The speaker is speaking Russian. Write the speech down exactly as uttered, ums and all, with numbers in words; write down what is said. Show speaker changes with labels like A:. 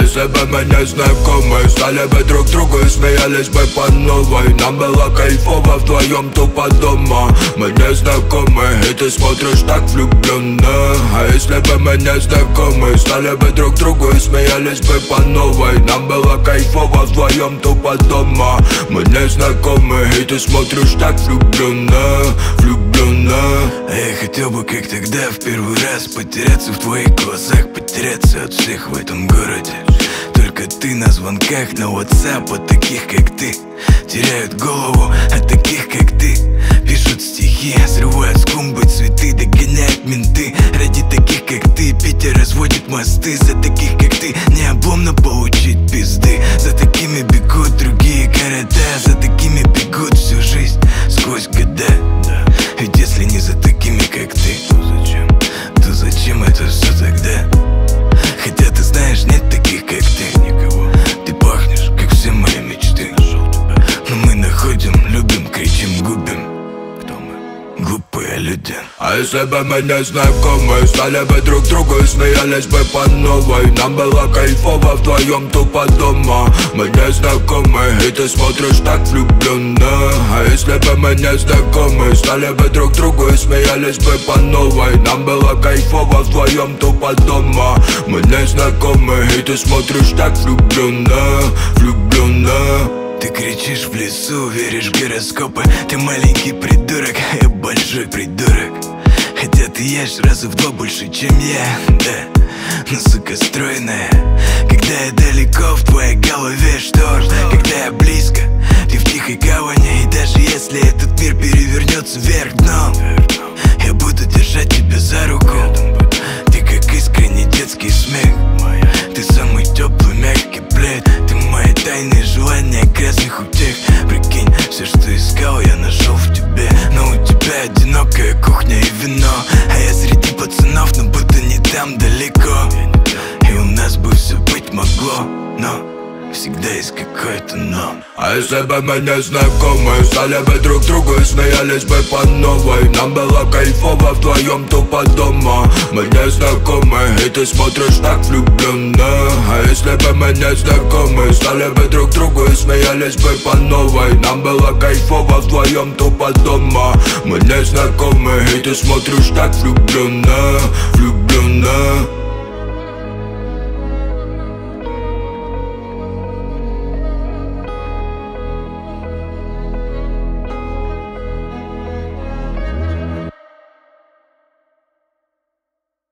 A: если бы мы не знакомы, стали бы друг другу и смеялись бы по новой. Нам было кайфово вдвоем тупо дома. Мы не знакомы, и ты смотришь так влюбленно. А если бы мы не знакомы, стали бы друг другу и смеялись бы по новой. Нам было кайфово вдвоем тупо дома. Мы не знакомы, и ты смотришь так влюбленно, влюбленно.
B: А я хотел бы, как тогда, в первый раз потеряться в твоих глазах, потеряться от всех в этом городе. Только ты на звонках на WhatsApp от таких, как ты. Теряют голову от таких, как ты. Пишут стихи, срывают с клумбы цветы, догоняют менты. Ради таких, как ты, Питер разводит мосты. За таких, как ты, не обломно получить пизды. За такими бегут другие города, за такими бегут всю жизнь сквозь года. Ведь если не за такими, как ты, то зачем? То зачем это все тогда? Хотя ты знаешь, нет таких, как ты, никого. Ты пахнешь, как все мои мечты. Но мы находим, любим, кричим, губим. Кто мы? Глупые люди.
A: А если бы мы не знакомы, стали бы друг другу и смеялись бы по новой. Нам было кайфово вдвоем тупо дома. Мы не знакомы, и ты смотришь так влюбленно. А если бы мы не знакомы, стали бы друг другу и смеялись бы по новой. Нам было кайфово вдвоем тупо дома. Мы не знакомы, и ты смотришь так влюбленно, влюбленно.
B: Ты кричишь в лесу, веришь в гороскопы. Ты маленький придурок, я большой придурок. Хотя ты ешь раза в два больше, чем я, да. Но сука стройная. Когда я далеко, в твоей голове шторм. Когда я близко, ты в тихой гавани. И даже если этот мир перевернется вверх дном, я буду держать тебя за руку. Ты как искренний детский смех. Ты самый теплый, мягкий плед. Ты мои тайные желания, грязных утех. Прикинь, все, что искал, я нашел в тебе. Но у тебя одинокая кухня и вино. А я среди пацанов, но будто не там далеко. И у нас бы все быть могло, но всегда есть какое-то но.
A: А если бы мы не знакомы, стали бы друг другу и смеялись бы по новой. Нам было кайфово вдвоем тупо дома. Мы не знакомы, и ты смотришь так влюбленно. А если бы мы не знакомы, стали бы друг другу и смеялись бы по новой. Нам было кайфово вдвоем тупо дома. Мы не знакомы, и ты смотришь так влюбленно, влюбленно.